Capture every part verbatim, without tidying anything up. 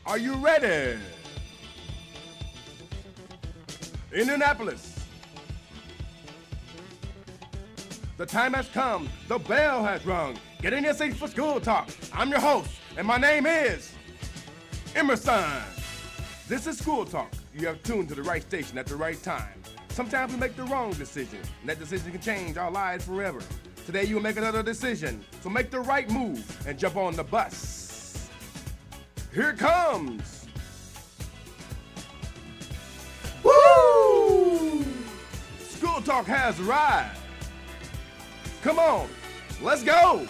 Are you ready? Indianapolis. The time has come. The bell has rung. Get in your seats for School Talk. I'm your host, and my name is Emerson. This is School Talk. You have tuned to the right station at the right time. Sometimes we make the wrong decision, and that decision can change our lives forever. Today you will make another decision, so make the right move and jump on the bus. Here it comes. Woo! School Talk has arrived. Come on, let's go.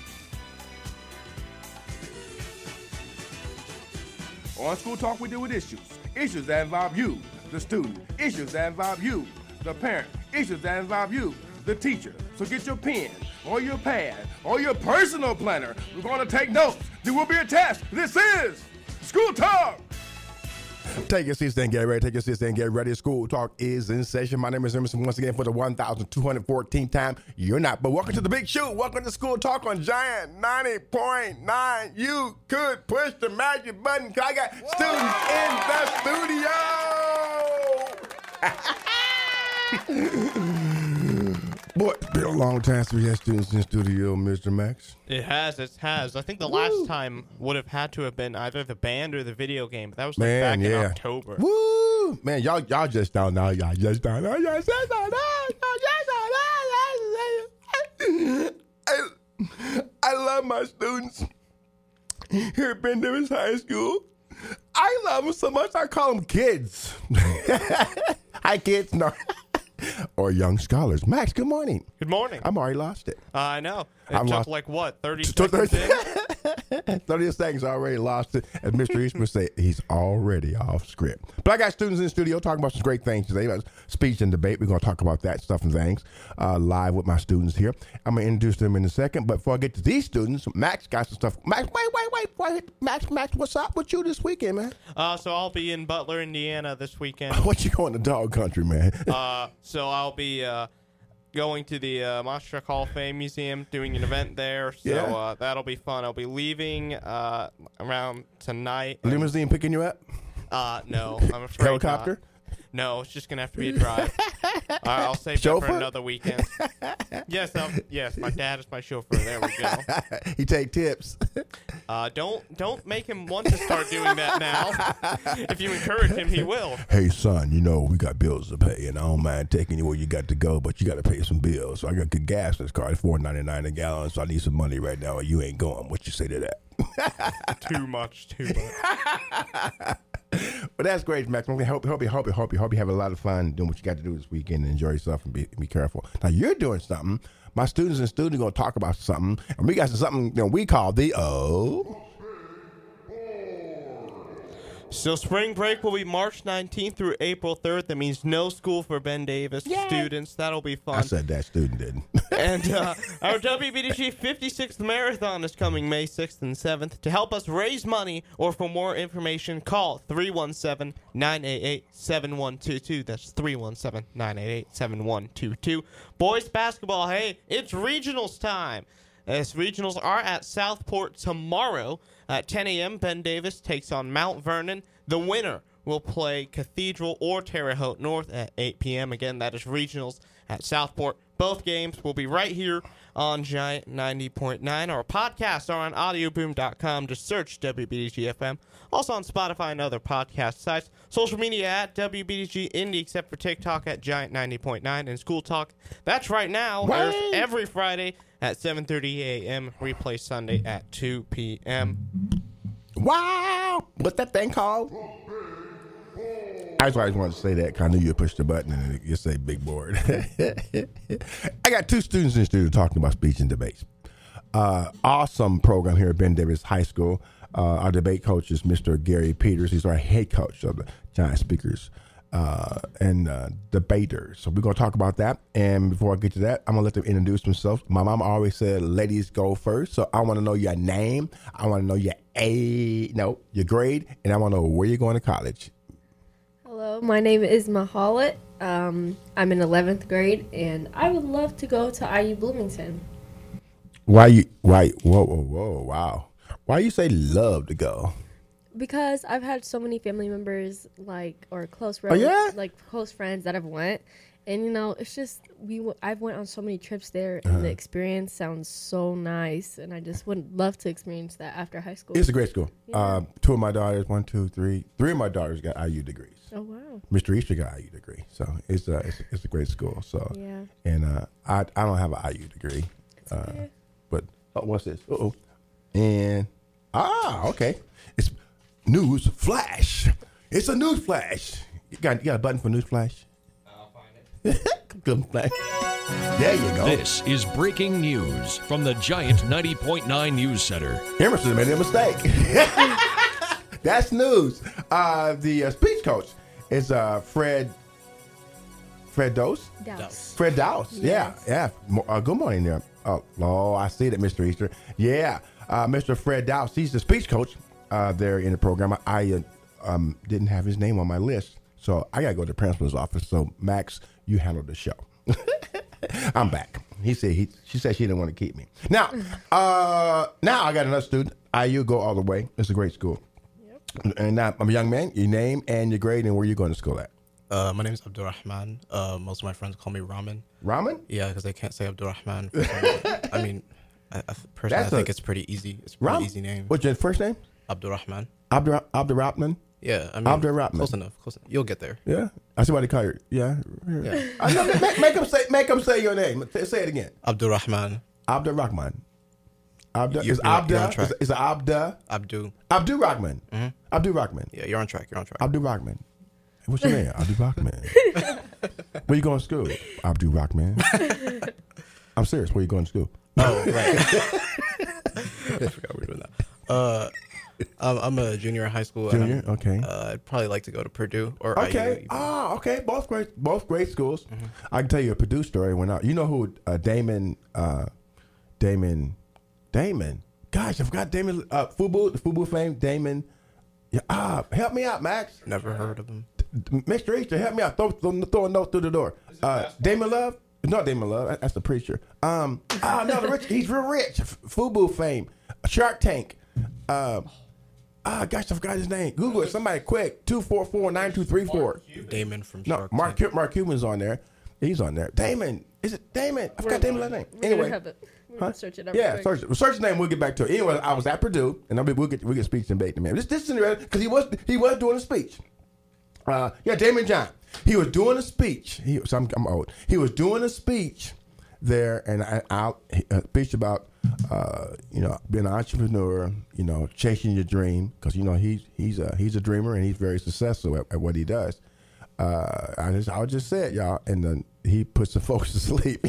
On School Talk, we deal with issues. Issues that involve you, the student. Issues that involve you, the parent. Issues that involve you, the teacher. So get your pen or your pad or your personal planner. We're going to take notes. There will be a test. This is School Talk. Take your seats and get ready. Take your seats and get ready. School Talk is in session. My name is Emerson once again for the one thousand two hundred fourteenth time. You're not, but welcome to the big shoot. Welcome to School Talk on Giant ninety point nine. You could push the magic button because I got students in the studio. Boy, it's been a long time since we had students in the studio, Mister Max. It has, it has. I think the last Woo. time would have had to have been either the band or the video game. But that was like Man, back yeah. in October. Woo! Man, y'all y'all just don't know. Y'all just don't know. Y'all just don't know. Y'all just don't know. I, I love my students here at Ben Davis High School. I love them so much I call them kids. Hi, kids. No. Or young scholars. Max, good morning. Good morning. I'm already lost it. Uh, I know. It I'm took lost. like, what, thirty Took seconds in? thirty seconds, I already lost it. As Mister Eastman said, he's already off script. But I got students in the studio talking about some great things today. About speech and debate. We're going to talk about that stuff and things uh, live with my students here. I'm going to introduce them in a second. But before I get to these students, Max got some stuff. Max, wait, wait, wait. wait. Max, Max, what's up with you this weekend, man? Uh, so I'll be in Butler, Indiana this weekend. What you going to dog country, man? uh, so I'll be... Uh, going to the uh, Monster Truck Hall of Fame Museum, doing an event there, so Yeah. uh, that'll be fun. I'll be leaving uh, around tonight. Limousine picking you up? Uh, no, I'm afraid Helicopter? not. No, it's just gonna have to be a drive. uh, I'll save that Chauffeur? for another weekend. yes, I'll, yes, my dad is my chauffeur. There we go. He take tips. Uh, don't don't make him want to start doing that now. If you encourage him, he will. Hey, son, you know, we got bills to pay, and I don't mind taking you where you got to go, but you got to pay some bills. So I got good gas in this car. It's four ninety-nine a gallon, so I need some money right now, or you ain't going. What you say to that? Too much, too much. But that's great, Max. I hope, hope, you, hope, you, hope, you, hope you have a lot of fun doing what you got to do this weekend and enjoy yourself and be, be careful. Now, you're doing something. My students and students are going to talk about something, and we got something you know, we call the O. So spring break will be March nineteenth through April third. That means no school for Ben Davis Yay. students. That'll be fun. I said that student didn't. And uh, our W B D G fifty-sixth Marathon is coming May sixth and seventh. To help us raise money or for more information, call three one seven, nine eight eight, seven one two two. That's three one seven, nine eight eight, seven one two two. Boys basketball, hey, it's regionals time. As regionals are at Southport tomorrow at ten a.m., Ben Davis takes on Mount Vernon. The winner will play Cathedral or Terre Haute North at eight p.m. Again, that is regionals at Southport. Both games will be right here on Giant ninety point nine. Our podcasts are on audio boom dot com. Just search W B D G F M. Also on Spotify and other podcast sites. Social media at W B D G Indy, except for TikTok at Giant ninety point nine. And School Talk, that's right now, airs every Friday at seven thirty a.m. Replay Sunday at two p.m. Wow! What's that thing called? I just always wanted to say that because I knew you pushed the button and you say big board. I got two students in the studio talking about speech and debates. Uh, awesome program here at Ben Davis High School. Uh, our debate coach is Mister Gary Peters. He's our head coach of the Giant Speakers uh, and uh, Debaters. So we're going to talk about that. And before I get to that, I'm going to let them introduce themselves. My mom always said, ladies go first. So I want to know your name. I want to know your A, no, your grade. And I want to know where you're going to college. Hello, my name is Mahalit. Um, I'm in eleventh grade, and I would love to go to I U Bloomington. Why you, why, whoa, whoa, whoa, wow. Why you say love to go? because I've had so many family members, like, or close Oh, friends, yeah? like close friends that have went, and you know, it's just we. W- I've went on so many trips there, Uh-huh. and the experience sounds so nice, and I just would love to experience that after high school. It's a great school. Yeah. Uh, two of my daughters, one, two, three, three of my daughters got I U degrees. Oh wow! Mister Easter got I U degree, so it's a it's, it's a great school. So Yeah. and uh, I I don't have an I U degree, uh, okay. but oh, what's this? Uh oh, and ah, okay, it's news flash. It's a news flash. You got you got a button for news flash? I'll find it. Good flash. There you go. This is breaking news from the Giant ninety point nine News Center. Emerson made a mistake. That's news. Uh, the uh, speech coach is uh, Fred. Fred Dose. Douse. Fred Dowse. Yes. Yeah, yeah. Mo- Uh, good morning there. Oh, oh, I see that, Mister Easter. Yeah, uh, Mister Fred Dowse. He's the speech coach uh, there in the program. I uh, um, didn't have his name on my list, so I got to go to the principal's office. So, Max, you handle the show. I'm back. He said he. She said she didn't want to keep me. Now, uh, now I got another student. I U go all the way. It's a great school. Yep. And now I'm a young man. Your name and your grade and where you going to school at? Uh, my name is Abdurrahman. Uh, most of my friends call me Ramen. Ramen? Yeah, because they can't say Abdurrahman. For some reason. I mean, I, I, personally, That's I think a- it's pretty easy. It's a pretty Ram? easy name. What's your first name? Abdurrahman. Abdur Abdurrahman. Yeah, I mean, Abdurrahman. close enough. Close enough. You'll get there. Yeah, I see why they call you. Yeah, Yeah. I know, make, make them say, make them say your name. Say say it again. Abdurrahman. Abdurrahman. Abdur You- is you're- you're on Abdur track. is, is it Abdur Abdu. Abdur Rahman. Mm-hmm. Abdur Rahman. Yeah, you're on track. You're on track. Abdur Rahman. What's your name? Abdur Rahman. Where you going to school? Abdur Rahman. I'm serious. Where you going to school? Oh, right. I forgot we were doing that. Uh, I'm, I'm a junior in high school. and Junior? I'm- Okay. Uh, I'd probably like to go to Purdue or I U. Okay. even. Ah, okay. Both great, both great schools. Mm-hmm. I can tell you a Purdue story. When I, you know who uh, Damon, uh, Damon, Damon. Gosh, I forgot Damon. Uh, Fubu, the Fubu fame. Damon. Yeah. Ah, help me out, Max. Never heard of him. Mister Easter, help me out. Throw, throw, throw a note through the door. Uh, Damon Love. Not Damon Love. that- That's the preacher. Um. Ah, no, the rich. He's real rich. F- Fubu fame. Shark Tank. Um. Ah, gosh, I forgot his name. Google it. Somebody quick. two four four, nine two three four. Damon from No, Shark Mark Tank. Mark Cuban's on there. He's on there. Damon. Is it Damon? I forgot Damon's last name. We're gonna Anyway. have it. We're Huh? gonna search it up. Yeah, quick. search, search his name. We'll get back to it. Anyway, I was at Purdue, and I mean, we'll get we'll get speech and debate in a minute. This this is interesting because he was he was doing a speech. Uh, yeah, Damon John. He was doing a speech. He so I'm, I'm old. He was doing a speech there, and I, I a speech about uh, you know being an entrepreneur, you know, chasing your dream because you know he's he's a he's a dreamer and he's very successful at, at what he does. Uh, I just I just said y'all, and then he puts the folks to sleep.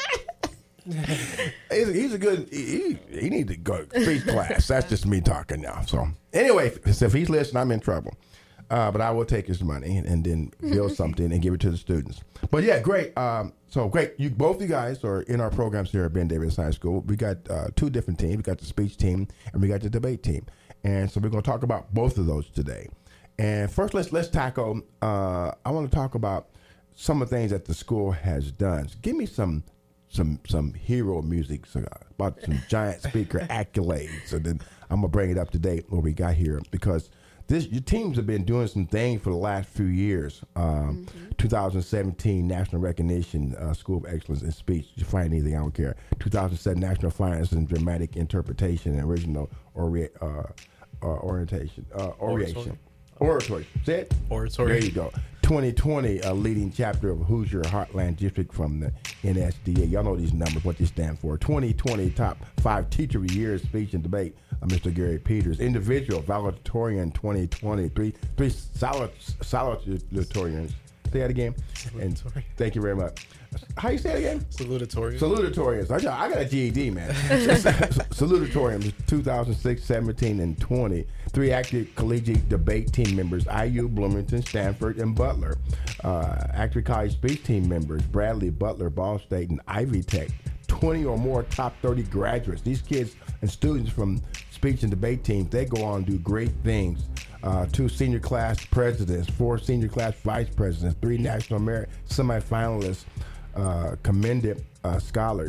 he's, a, he's a good. He he needs to go to speech class. That's just me talking now. So anyway, if, if he's listening, I'm in trouble. Uh, but I will take his money and, and then build something and give it to the students. But yeah, great. Um, so great. You both you guys are in our programs here at Ben Davis High School. We got uh, two different teams. We got the speech team and we got the debate team. And so we're going to talk about both of those today. And first, let's let's tackle. Uh, I want to talk about some of the things that the school has done. So give me some some some hero music so, uh, about some giant speaker accolades, and then I'm gonna bring it up to date what we got here because this your teams have been doing some things for the last few years. Um, mm-hmm. two thousand seventeen National Recognition uh, School of Excellence in Speech. You find anything, I don't care. two thousand seven National Finance in Dramatic Interpretation and Original ori- uh, uh, Orientation uh, Orientation. Oratory. Say it? Oratory. There you go. twenty twenty, a leading chapter of Hoosier Heartland District from the N S D A. Y'all know these numbers, what they stand for. twenty twenty top five teacher of the year speech and debate, uh, Mister Gary Peters. Individual valedictorian twenty twenty. Three, three salut, salutatorians. Say that again. And thank you very much. How you say it again? Salutatorian. Salutatorians. I got, I got a G E D, man. Salutatorians, two thousand six, seventeen, and twenty. Three active collegiate debate team members, I U, Bloomington, Stanford, and Butler. Uh, active college speech team members, Bradley, Butler, Ball State, and Ivy Tech. twenty or more top thirty graduates. These kids and students from speech and debate teams, they go on to do great things. Uh, two senior class presidents, four senior class vice presidents, three National Merit semifinalists, uh, commended uh, scholars.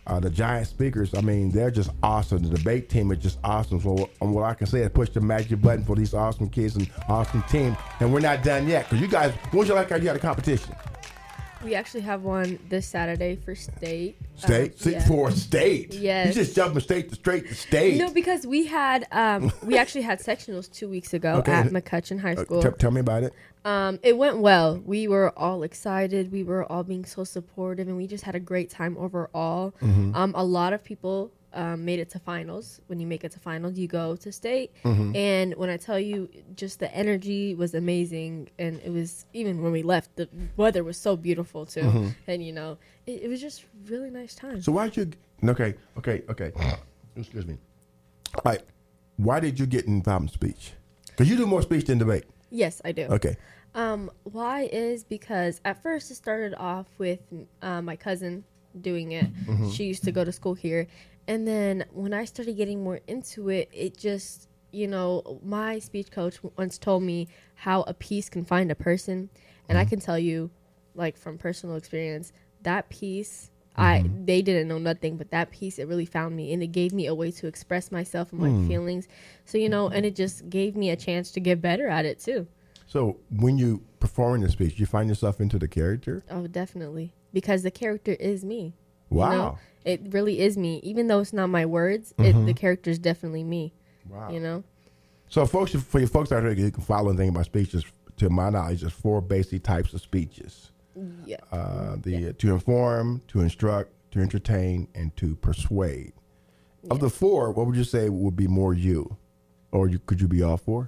Uh, the Giant speakers, I mean, they're just awesome. The debate team is just awesome. So um, what I can say is push the magic button for these awesome kids and awesome team. And we're not done yet because you guys, when's your last time you had a competition? We actually have one this Saturday for state. State? Um, See, yeah. For state? Yes. You just jumping state to straight to state. No, because we had um, we actually had sectionals two weeks ago Okay. at McCutcheon High Uh, School. t- tell me about it. Um, it went well. We were all excited. We were all being so supportive, and we just had a great time overall. Mm-hmm. Um, a lot of people um, made it to finals. When you make it to finals, you go to state. Mm-hmm. And when I tell you, just the energy was amazing, and it was even when we left, the weather was so beautiful too. Mm-hmm. And you know, it, it was just really nice time. So why did you, okay, okay, okay. Excuse me. All right. Why did you get involved in speech? Because you do more speech than debate. Yes, I do. Okay. Um, why is because at first it started off with uh, my cousin doing it. Mm-hmm. She used to go to school here. And then when I started getting more into it, it just, you know, my speech coach once told me how a piece can find a person. And I can tell you, like from personal experience, that piece, I they didn't know nothing, but that piece, it really found me. And it gave me a way to express myself and my feelings. So, you know, and it just gave me a chance to get better at it too. So when you perform the speech, you find yourself into the character? Oh, definitely. Because the character is me. Wow. You know? It really is me. Even though it's not my words, it, the character is definitely me. Wow. You know? So folks, for your folks out there, you can follow and think about speeches. To my knowledge, there's four basic types of speeches. Yeah. Uh, the uh, to inform, to instruct, to entertain, and to persuade. Of the four, what would you say would be more you? Or you, could you be all four?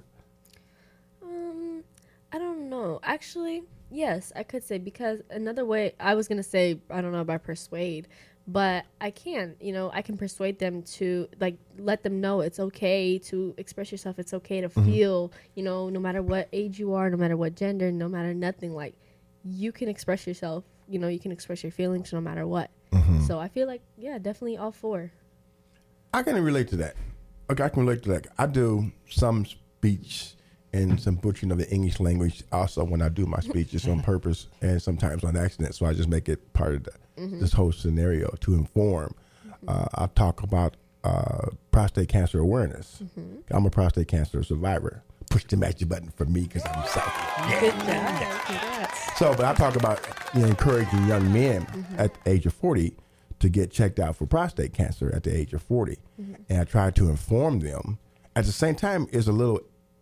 Um, I don't know. Actually, yes, I could say because another way I was gonna say I don't know about persuade, but I can. You know, I can persuade them to like let them know it's okay to express yourself. It's okay to feel. You know, no matter what age you are, no matter what gender, no matter nothing. Like you can express yourself. You know, you can express your feelings no matter what. So I feel like yeah, definitely all four. I can relate to that. Okay, I can relate to that. I do some speech and some butchering of the English language also when I do my speeches on purpose and sometimes on accident. So I just make it part of the, this whole scenario to inform. Uh, I talk about uh, prostate cancer awareness. I'm a prostate cancer survivor. Push the magic button for me because I'm selfish. Good job. Congrats. So, but I talk about you know, encouraging young men at the age of forty to get checked out for prostate cancer at the age of forty. And I try to inform them. At the same time, there's a little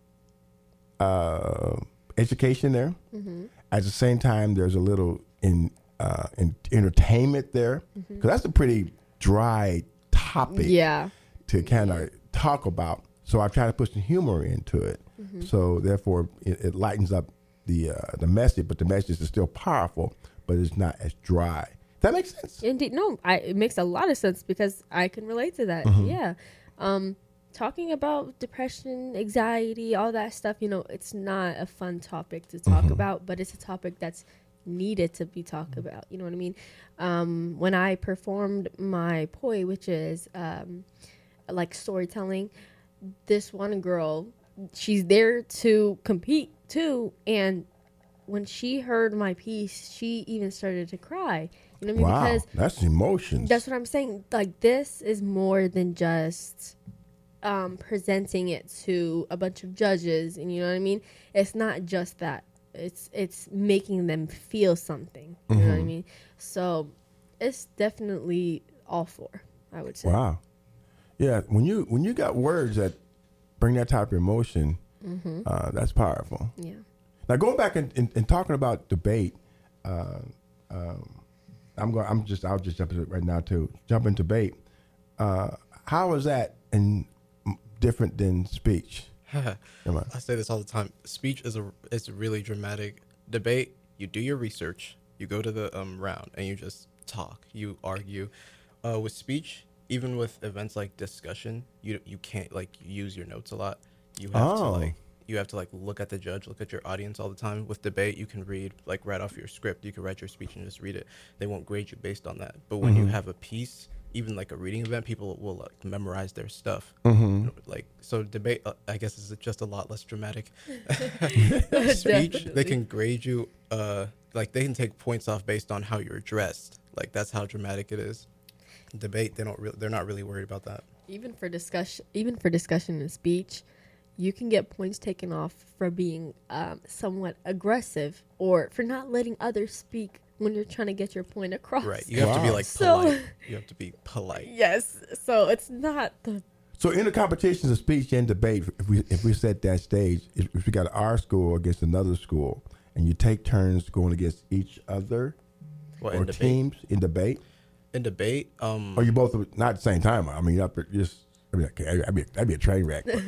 uh, education there. At the same time, there's a little in, uh, in entertainment there. Because that's a pretty dry topic Yeah. to kind of talk about. So I try to put some humor into it. So therefore, it, it lightens up the uh, the message, but the message is still powerful, but it's not as dry. Does that make sense? Indeed, no, I, it makes a lot of sense because I can relate to that. Mm-hmm. Yeah, um, talking about depression, anxiety, all that stuff. You know, it's not a fun topic to talk Mm-hmm. about, but it's a topic that's needed to be talked about. You know what I mean? Um, when I performed my poi, which is um, like storytelling, this one girl, she's there to compete too, and when she heard my piece, she even started to cry. You know what I mean? Wow, Because that's emotions. that's what I'm saying. Like, this is more than just um, presenting it to a bunch of judges, and you know what I mean. It's not just that. It's it's making them feel something. You know what I mean. So it's definitely all four, I would say. Wow. Yeah, when you when you got words that bring that type of emotion, uh, that's powerful. Yeah. Now going back and, and, and talking about debate, uh, um, I'm going. I'm just. I'll just jump into it right now too. Jump into debate. Uh, how is that in different than speech? Come on. I say this all the time. Speech is a is really dramatic. Debate, you do your research, you go to the um, round, and you just talk. You argue. Uh, with speech, even with events like discussion, you you can't like use your notes a lot. You have Oh. to like you have to like look at the judge, look at your audience all the time. With debate, you can read like right off your script. You can write your speech and just read it. They won't grade you based on that. But when you have a piece, even like a reading event, people will like memorize their stuff. Mm-hmm. Like so, debate uh, I guess is just a lot less dramatic. Speech, they can grade you. Uh, like they can take points off based on how you're dressed. Like that's how dramatic it is. Debate, they don't really, they're not really worried about that. Even for discussion, even for discussion and speech, you can get points taken off for being um, somewhat aggressive or for not letting others speak when you're trying to get your point across. Right. You have to be Wow. like So- polite. You have to be polite. Yes. So it's not the So in the competitions of speech and debate, if we if we set that stage, if, if we got our school against another school, and you take turns going against each other Well, or in debate, teams in debate, in debate, um, or you both not at the same time. I mean, up at just. I mean, okay, that'd be, that'd be a train wreck. you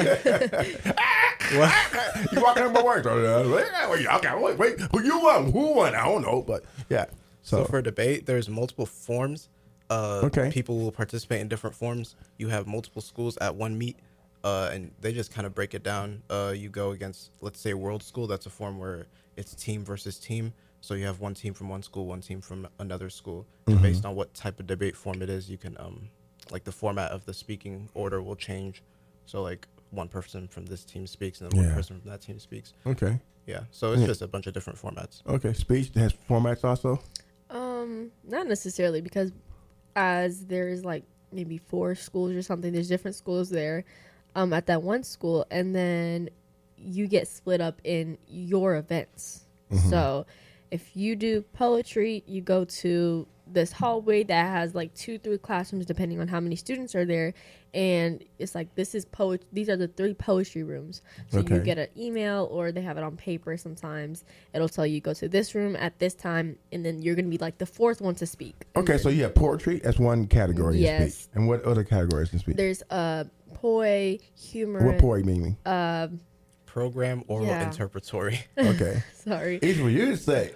walking in my work. Okay, wait, wait, who you won? Who won? I don't know, but yeah. so So, for debate, there's multiple forms. Uh, Okay. People will participate in different forms. You have multiple schools at one meet, uh, and they just kind of break it down. Uh, you go against, let's say, World School. That's a form where it's team versus team. So you have one team from one school, one team from another school. And based on what type of debate form it is, you can, um, like the format of the speaking order will change. So like one person from this team speaks and then Yeah. one person from that team speaks. okay, Yeah. So it's Yeah. just a bunch of different formats. okay. Speech has formats also. um not necessarily because as there's like maybe four schools or something, there's different schools there um at that one school, and then you get split up in your events. So if you do poetry, you go to this hallway that has like two, three classrooms, depending on how many students are there. And it's like, this is poet. These are the three poetry rooms. So Okay. you get an email or they have it on paper sometimes. It'll tell you go to this room at this time. And then you're going to be like the fourth one to speak. And Okay, then so you have poetry. That's one category in Yes. speech. And what other categories in speech? there's uh, poi, humor. What poetry meaning? Um, Program, oral, Yeah. interpretatory. Okay, sorry. easy for you to say.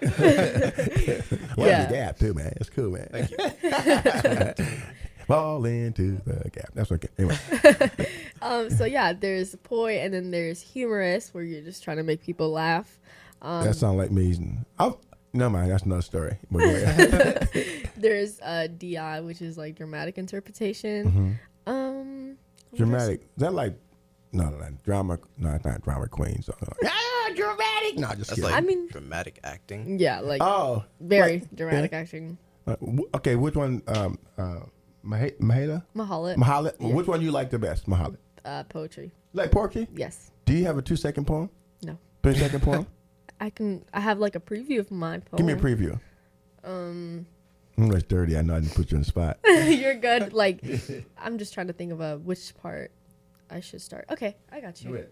Well, Yeah. the gap too, man. It's cool, man. Thank you. Fall into the gap. That's okay. Anyway, Um, so yeah, there's poi, and then there's humorous, where you're just trying to make people laugh. Um, that sounds like me. Oh, no, man. That's another story. But go ahead. There's uh, D I, which is like dramatic interpretation. Um, what Dramatic. Is that like no, no, no, drama? No, it's not drama queen. So ah, dramatic. No, just That's kidding. like I mean- dramatic acting. else? Yeah, like oh, very like- dramatic acting. uh, w- okay. Which one? Um, uh, Maha- Mahela? Mahalit, Mahalit. Yeah. Which one you like the best? Mahalit. uh, poetry. Like poetry? Yes. Do you have a two second poem? No. Three second poem? I can. I have like a preview of my poem. Give me a preview. Um, Mm, that's dirty. I know I didn't put you on the spot. you're good. Like, I'm just trying to think of a which part I should start. Okay, I got you.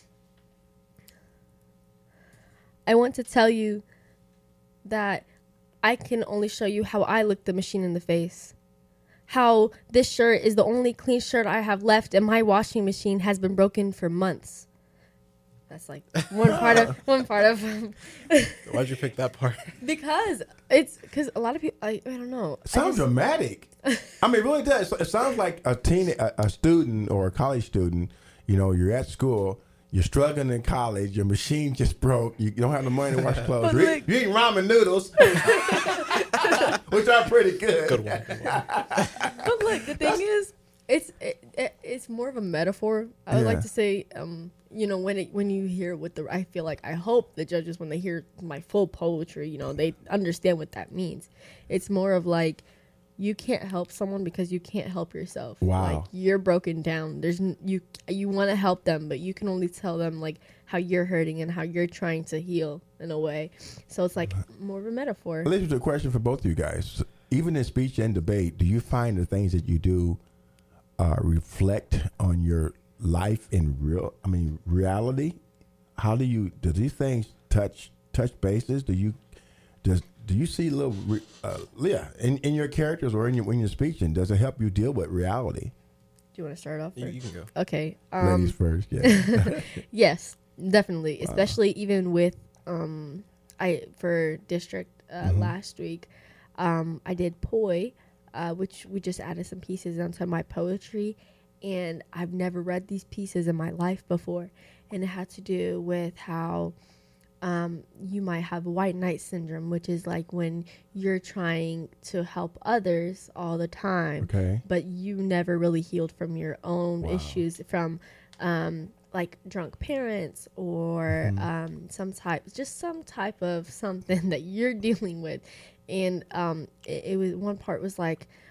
I want to tell you that I can only show you how I look the machine in the face. How this shirt is the only clean shirt I have left, and my washing machine has been broken for months. That's like one part of one part of Why'd you pick that part? because it's because a lot of people I, I don't know. I Sounds just- dramatic. I mean, it really does. It sounds like a teen, a, a student or a college student. You know, you're at school, you're struggling in college, your machine just broke, you don't have the money to wash clothes. But You, look- you eat ramen noodles, which are pretty good. Good one. Good one. But look, the thing is, it's it, it, it's more of a metaphor. I would Yeah. like to say, um, you know, when it when you hear what the I feel like I hope the judges when they hear my full poetry, you know, they understand what that means. It's more of like you can't help someone because you can't help yourself. Wow. Like you're broken down. There's n- you you want to help them, but you can only tell them like how you're hurting and how you're trying to heal in a way. So it's like more of a metaphor. Well, this is a question for both of you guys. Even in speech and debate, do you find the things that you do uh, reflect on your life in real? I mean, reality. How do you? Do these things touch touch bases? Do you? Does do you see little? re- Uh, yeah, in, in your characters or in your when you're speaking, does it help you deal with reality? Do you want to start off? You, or- you can go. Okay. Um, Ladies first. Yeah. Yes, definitely. Especially even with um, I for district uh, last week, um, I did poi, uh, which we just added some pieces onto my poetry, and I've never read these pieces in my life before, and it had to do with how. Um, you might have white knight syndrome, which is like when you're trying to help others all the time, Okay. but you never really healed from your own Wow. issues from um, like drunk parents or Mm-hmm. um, some type, just some type of something that you're dealing with. And um, it, it was one part was like,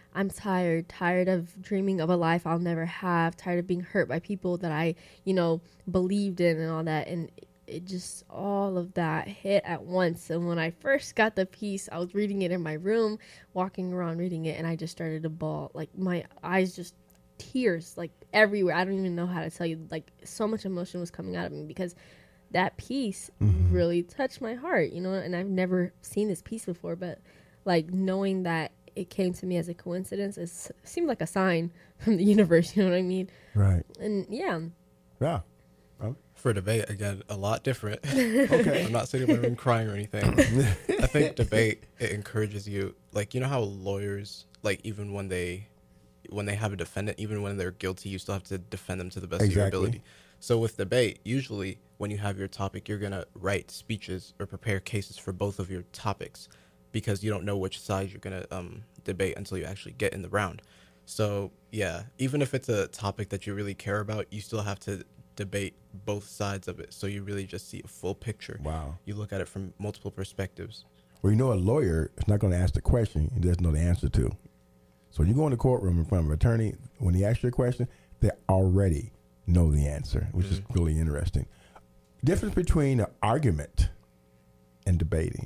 I'm tired, tired of dreaming of a life I'll never have, tired of being hurt by people that I, you know, believed in and all that. And it just, all of that hit at once. And when I first got the piece, I was reading it in my room, walking around reading it, and I just started to bawl. Like, my eyes just, tears, like, everywhere. I don't even know how to tell you. Like, so much emotion was coming out of me because that piece mm-hmm. really touched my heart, you know, and I've never seen this piece before, but, like, knowing that it came to me as a coincidence, it seemed like a sign from the universe, you know what I mean? Right. And, yeah. Yeah. Oh. For debate, again, a lot different. Okay. I'm not sitting there and crying or anything. I think debate, it encourages you, like, you know how lawyers, like, even when they when they have a defendant, even when they're guilty, you still have to defend them to the best exactly. of your ability. So with debate, usually when you have your topic, you're going to write speeches or prepare cases for both of your topics because you don't know which side you're going to um, debate until you actually get in the round. So, yeah, even if it's a topic that you really care about, you still have to debate both sides of it. So you really just see a full picture. Wow. You look at it from multiple perspectives. Well, you know, a lawyer is not going to ask the question he doesn't know the answer to. So when you go in the courtroom in front of an attorney, when he asks you a question, they already know the answer, which mm-hmm. is really interesting. Difference between an argument and debating.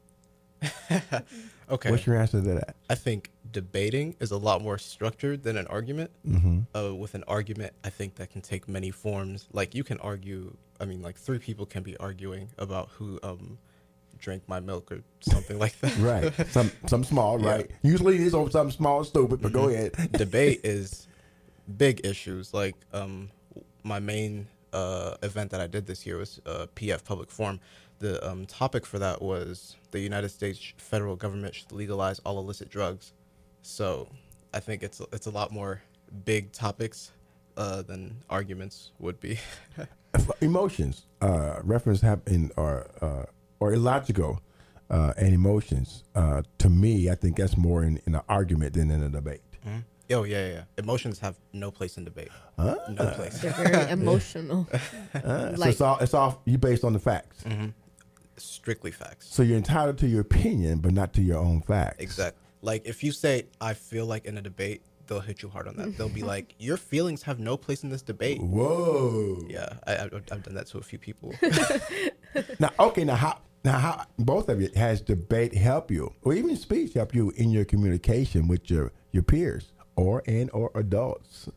Okay. What's your answer to that? I think debating is a lot more structured than an argument. Mm-hmm. Uh, with an argument, I think that can take many forms. Like, you can argue, I mean, like, three people can be arguing about who um, drank my milk or something like that. Right. Some some small, yeah. right? Usually it is over something small and stupid, but mm-hmm. go ahead. Debate is big issues. Like, um, my main uh, event that I did this year was uh, P F Public Forum. The um, topic for that was the United States federal government should legalize all illicit drugs. So I think it's it's a lot more big topics uh, than arguments would be. Emotions, uh, reference have in or uh, or illogical uh, and emotions. Uh, to me, I think that's more in, in an argument than in a debate. Mm-hmm. Oh yeah, yeah, yeah. Emotions have no place in debate. Uh, no place. They're very emotional. Uh, like, so it's all it's all you based on the facts. Mm-hmm. Strictly facts. So you're entitled to your opinion, but not to your own facts. Exactly. Like, if you say, I feel like in a debate, they'll hit you hard on that. They'll be like, your feelings have no place in this debate. Whoa. Yeah, I, I've, I've done that to a few people. Now, okay, now how, now how, both of you, has debate help you, or even speech help you in your communication with your, your peers or and or adults?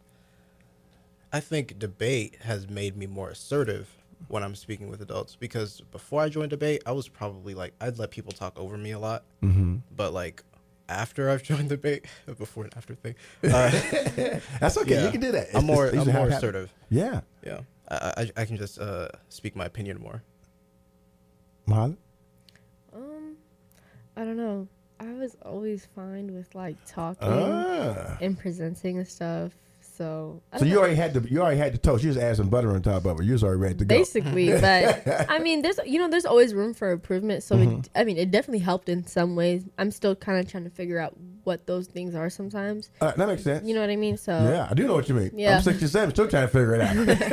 I think debate has made me more assertive when I'm speaking with adults, because before I joined debate, I was probably like, I'd let people talk over me a lot. Mm-hmm. But like after I've joined debate, before and after thing, uh, that's okay. Yeah. You can do that. It's, I'm more, it's, I'm more assertive. Yeah, yeah. I, I, I can just uh, speak my opinion more. Molly? Um, I don't know. I was always fine with like talking ah. and presenting and stuff. So, so you know. already had the you already had the toast. You just add some butter on top of it. You was already ready to go. Basically, but I mean, there's you know, there's always room for improvement. So mm-hmm. it, I mean, it definitely helped in some ways. I'm still kind of trying to figure out what those things are sometimes. Uh, that makes sense. You know what I mean? So yeah, I do know what you mean. Yeah. I'm sixty-seven, still trying to figure it out.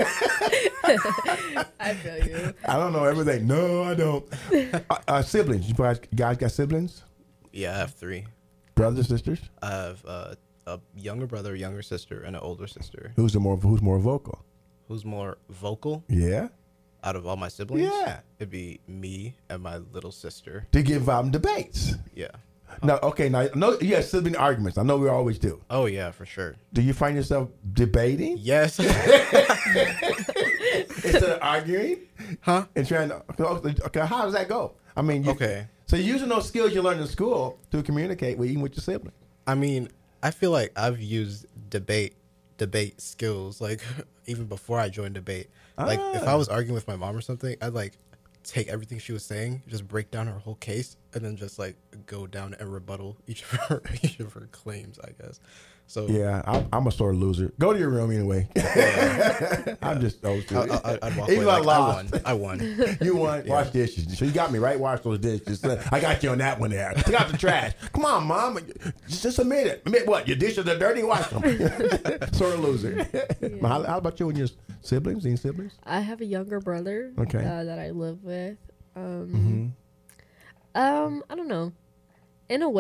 I feel you. I don't know everything. No, I don't. uh, uh, siblings. You guys, guys got siblings? Yeah, I have three. Brothers, sisters? I have uh, a younger brother, a younger sister, and an older sister. Who's the more Who's more vocal? Who's more vocal? Yeah. Out of all my siblings? Yeah. It'd be me and my little sister. To get involved in debates? Yeah. Now, okay, now, no, you have sibling arguments. I know we always do. Oh, yeah, for sure. Do you find yourself debating? Yes. Instead of arguing? Huh? And trying to, okay, how does that go? I mean, you, okay. So you're using those skills you learned in school to communicate with, even with your sibling. I mean, I feel like I've used debate debate skills, like, even before I joined debate. Like, ah. if I was arguing with my mom or something, I'd, like, take everything she was saying, just break down her whole case, and then just, like, go down and rebuttal each of her, each of her claims, I guess. So yeah, I'm, I'm a sore loser. Go to your room anyway. Yeah. I'm just those two. I, I, I'd walk away like, I won. I won. You won. Yeah. Wash dishes. So you got me right. Wash those dishes. I got you on that one there. Take out the trash. Come on, mom. Just, just admit it. Admit what? Your dishes are dirty. Wash them. Sort of loser. Yeah. How, how about you and your siblings? Any siblings? I have a younger brother. Okay. Uh, that I live with. Um. Mm-hmm. Um. I don't know. In a way,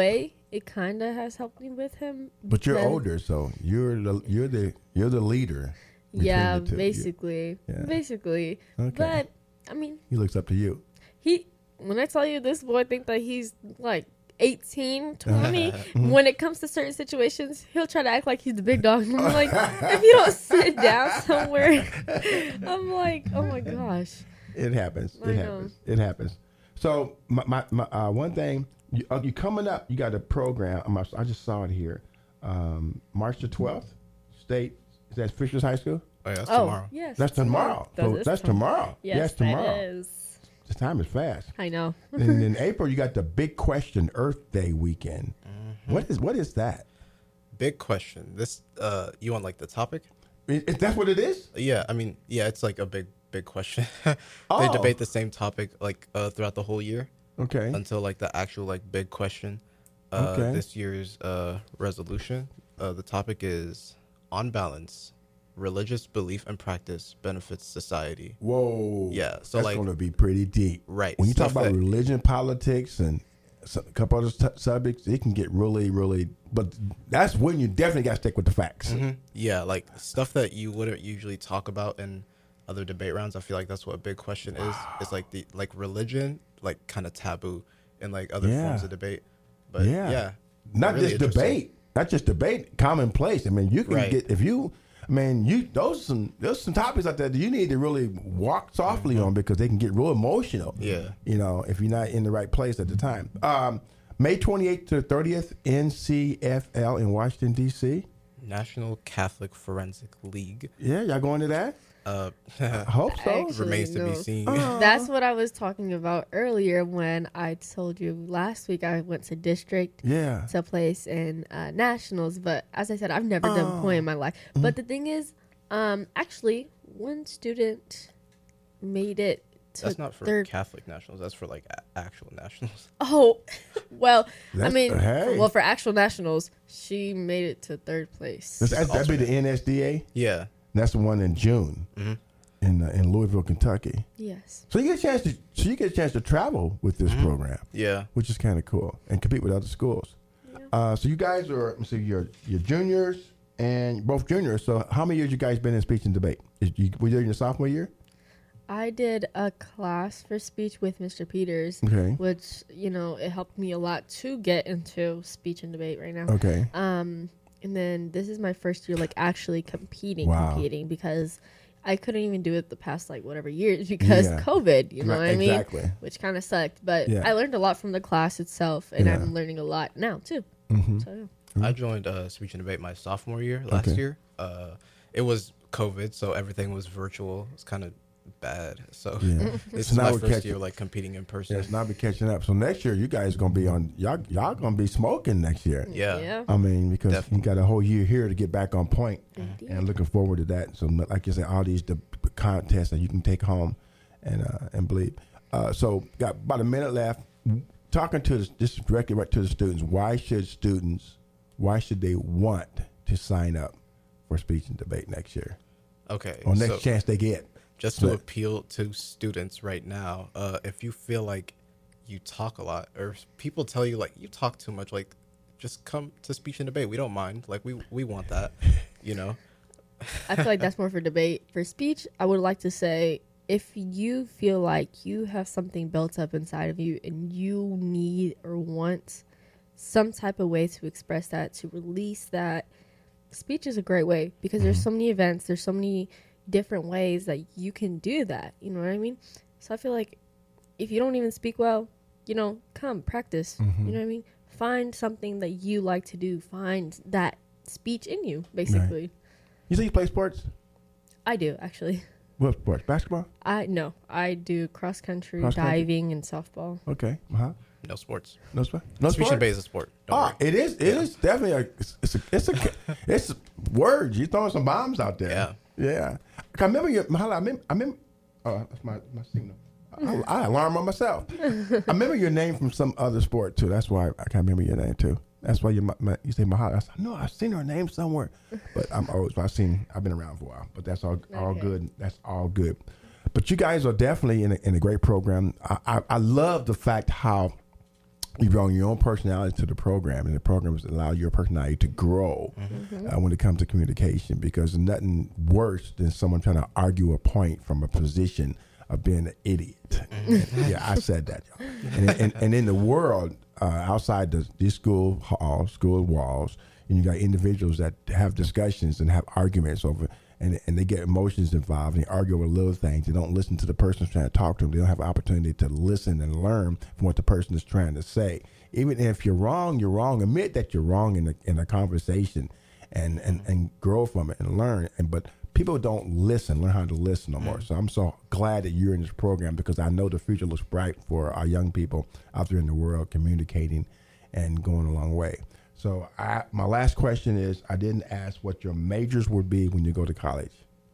it kind of has helped me with him. But you're because- older, so you're the you're the you're the leader. between Yeah, the two. basically, Yeah. basically. Okay. But I mean, He looks up to you. he. When I tell you this boy think that he's like eighteen, twenty, when it comes to certain situations, he'll try to act like he's the big dog. And I'm like, if you don't sit down somewhere, I'm like, oh my gosh. It happens. I It know. happens. It happens. So my, my, my uh, one thing, you, uh, you coming up, you got a program. I'm, I just saw it here. Um, March the twelfth, state, is that Fishers High School? Oh, yeah, that's Oh, tomorrow. yes. That's tomorrow. That So is that's tom- tomorrow. Yes, Yes, tomorrow. that is. The time is fast. I know. And in April, you got the Big Question Earth Day weekend. Mm-hmm. What is what is that? Big question. This, uh, you want like the topic? Is, is that what it is? Yeah, I mean, yeah, it's like a big, big question. They Oh. debate the same topic like uh, throughout the whole year Okay. until like the actual like big question. Uh, Okay. This year's uh, resolution. Uh, the topic is on balance, religious belief and practice benefits society. Whoa. Yeah, so, that's like- going to be pretty deep. Right, When you talk stuff about that- religion, politics, and so- a couple other t- subjects, it can get really, really. But that's when you definitely got to stick with the facts. Mhm. Yeah, like stuff that you wouldn't usually talk about in other debate rounds. I feel like that's what a big question is. It's like the like religion, like kind of taboo in like other Yeah. forms of debate. But Yeah. yeah, Not really just interesting. debate. Not just debate. Commonplace. I mean, you can Right. get if you. I mean, you those some there's some topics out there that you need to really walk softly on because they can get real emotional. Mm-hmm. Yeah. You know, if you're not in the right place at the time. Um, May twenty-eighth to thirtieth, N C F L in Washington D C. National Catholic Forensic League. Yeah, y'all going to that? Uh, I hope so. Actually, remains to be no. seen. That's what I was talking about earlier when I told you last week I went to district Yeah. to place in uh, nationals. But as I said, I've never done point in my life. Mm-hmm. But the thing is, um, actually, one student made it to That's not for third. Catholic nationals. That's for like a- actual nationals. Oh, well, I That's- mean, hey. well, for actual nationals, she made it to third place. That's, that'd that'd be the N S D A. Yeah. That's the one in June in uh, in Louisville, Kentucky. Yes. So you get a chance to so you get a chance to travel with this program, Yeah. which is kind of cool, and compete with other schools. Uh, so you guys are let me see, you're you're juniors and both juniors. So how many years you guys been in speech and debate? Is you, were you in your sophomore year? I did a class for speech with Mister Peters, Okay. which, you know, it helped me a lot to get into speech and debate right now. Okay. Um, and then this is my first year, like, actually competing, Wow. competing, because I couldn't even do it the past, like, whatever years because Yeah. COVID, you know Right, what I mean? exactly. Which kind of sucked. But Yeah. I learned a lot from the class itself, and Yeah. I'm learning a lot now, too. Mm-hmm. So, yeah. I joined uh, speech and debate my sophomore year last Okay. year. Uh, it was COVID, so everything was virtual. It's kind of bad. So Yeah. this So is now my we're first catching- year like competing in person. Yes, now be catching up. So next year you guys gonna be on y'all y'all gonna be smoking next year. Yeah. Yeah. I mean, because Definitely. you got a whole year here to get back on point, Indeed. and looking forward to that. So, like you said, all these the contests that you can take home and uh, and believe. Uh, so, got about a minute left. Talking to the, this is directly right to the students. Why should students? Why should they want to sign up for speech and debate next year Okay. or next so chance they get? just to So- appeal to students right now, uh, if you feel like you talk a lot or people tell you like you talk too much, like just come to speech and debate. We don't mind. Like we we want that, you know. I feel like that's more for debate. For speech, I would like to say if you feel like you have something built up inside of you and you need or want some type of way to express that, to release that, speech is a great way because there's so many events, there's so many different ways that you can do that. You know what I mean? So I feel like if you don't even speak well, you know, come practice. You know what I mean? Find something that you like to do. Find that speech in you, basically. You say you play sports? I do actually. What sports? Basketball? I no, I do cross country, Cross country? diving, and softball. Okay. Uh huh. No sports. No sport. No Speech sport? and debate is a sport. Don't Ah, worry. it is. It is definitely a. It's, it's a. It's a. It's words. You're throwing some bombs out there. Yeah. Yeah. I remember your. Mahala, I remember. I remember. Oh, that's my my signal. I, I alarm on myself. I remember your name from some other sport too. That's why I can't remember your name too. That's why you my, my, you say Mahala. I said no. I've seen her name somewhere, but I'm always. I've seen. I've been around for a while, but that's all. All Okay. good. That's all good. But you guys are definitely in a, in a great program. I, I I love the fact how you bring your own personality to the program, and the programs allow your personality to grow mm-hmm. uh, when it comes to communication, because there's nothing worse than someone trying to argue a point from a position of being an idiot. Mm-hmm. Yeah, I said that. And, and, and in the world, uh, outside the, these school halls, school walls, and you got individuals that have discussions and have arguments over, and and they get emotions involved, and they argue over little things. They don't listen to the person who's trying to talk to them. They don't have an opportunity to listen and learn from what the person is trying to say. Even if you're wrong, you're wrong. Admit that you're wrong in a, in a conversation, and, and, and grow from it and learn. And but people don't listen, learn how to listen no more. So I'm so glad that you're in this program, because I know the future looks bright for our young people out there in the world communicating and going a long way. So I, my last question is, I didn't ask what your majors would be when you go to college.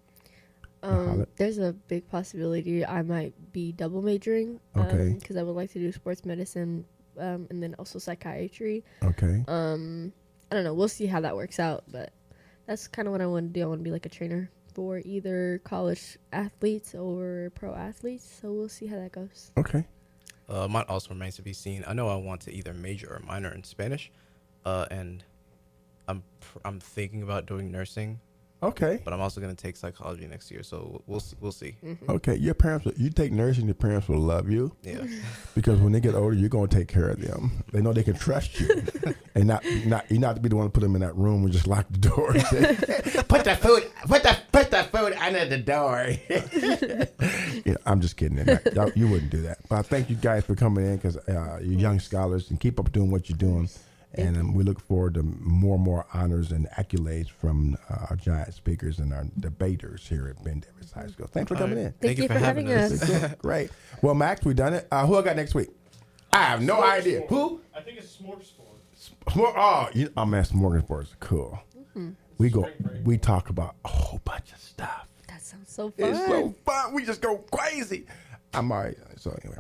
Um, there's a big possibility I might be double majoring. Okay. Because um, I would like to do sports medicine um, and then also psychiatry. Okay. Um, I don't know. We'll see how that works out, but that's kind of what I want to do. I want to be like a trainer for either college athletes or pro athletes. So we'll see how that goes. Okay. Uh, mine also remains to be seen. I know I want to either major or minor in Spanish. Uh, and I'm pr- I'm thinking about doing nursing. Okay. But I'm also going to take psychology next year, so we'll we'll see. Mm-hmm. Okay, your parents, you take nursing, your parents will love you. Yeah. Because when they get older, you're going to take care of them. They know they can trust you, and not not you not to be the one to put them in that room and just lock the door. And say, put the food, put the put the food under the door. You know, I'm just kidding. Y'all, you wouldn't do that. But I thank you guys for coming in, because uh, you're young scholars, and keep up doing what you're doing. And um, we look forward to more and more honors and accolades from uh, our giant speakers and our debaters here at Ben Davis High School. Thanks for coming in. Thank, Thank you, you for, for having, having us. us. Great. Well, Max, we done it. Uh, who I got next week? I have no idea. Who? I think it's Smorgasbord. Smor- oh, you, oh, man, Smorgasbord is cool. Mm-hmm. We go. We talk about a whole bunch of stuff. That sounds so fun. It's so fun. We just go crazy. I'm all right. So anyway,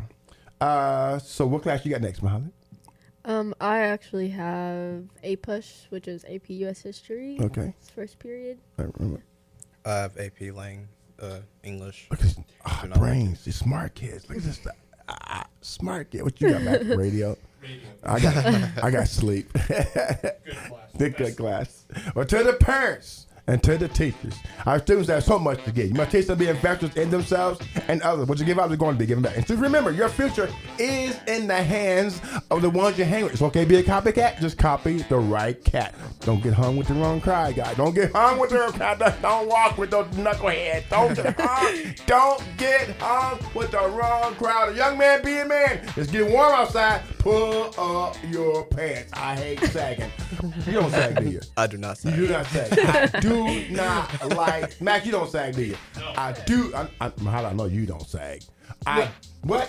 uh, so what class you got next, Mohammed? Um, I actually have A P U S H, which is A P U S History. Okay. It's first period. I remember. I have A P Lang, uh, English. Look at this, oh, brains, these smart kids. Look at this, uh, smart kid. What you got, Mac? Radio. Radio. I got, I got sleep. Good class. Good, good class. Well, to the parents and to the teachers, our students have so much to give. You must teach them to be investors in themselves and others. What you give out is going to be given back. And just remember, your future is in the hands of the ones you hang with. It's okay to be a copycat. Just copy the right cat. Don't get hung with the wrong crowd, guy. Don't get hung with the wrong crowd. Don't walk with those knuckleheads. Don't get hung. Don't get hung with the wrong crowd. A young man be a man. It's getting warm outside. Pull up your pants. I hate sagging. You don't sag, do you? I do not sag. You do not sag. I do not like. Mac, you don't sag, do you? No. I do. I, I, how do I know you don't sag? I what?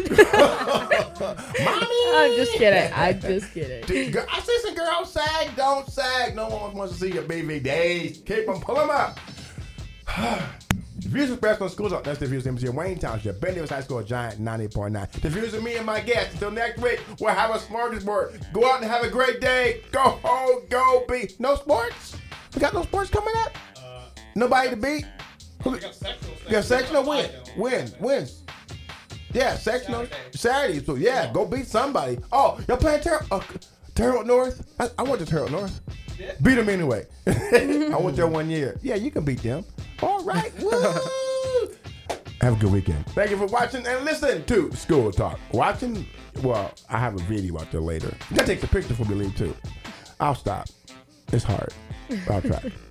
Mommy. I'm just kidding. I'm just kidding. Dude, I see some girls sag. Don't sag. No one wants to see your baby days. Keep them. Pull them up. The views expressed on School Talk, that's the views of M C Wayne Township, Ben Davis High School, Giant ninety point nine. The views of me and my guests. Until next week, we'll have a smorgasbord. Go out and have a great day. Go home, go beat. No sports? We got no sports coming up? Uh, Nobody to beat? We got sectional. You got sectional? Win. Win. Wins. Yeah, sectional. Saturday. Saturday. So, yeah, go beat somebody. Oh, y'all playing Terrell? Uh, Terrell North? I, I went to Terrell North. Yeah. Beat them anyway. I went there one year. Yeah, you can beat them. All right. Woo! Have a good weekend. Thank you for watching and listening to School Talk. Watching, well, I have a video out there later. You gotta take the picture for me, leave too. I'll stop. It's hard. I'll try.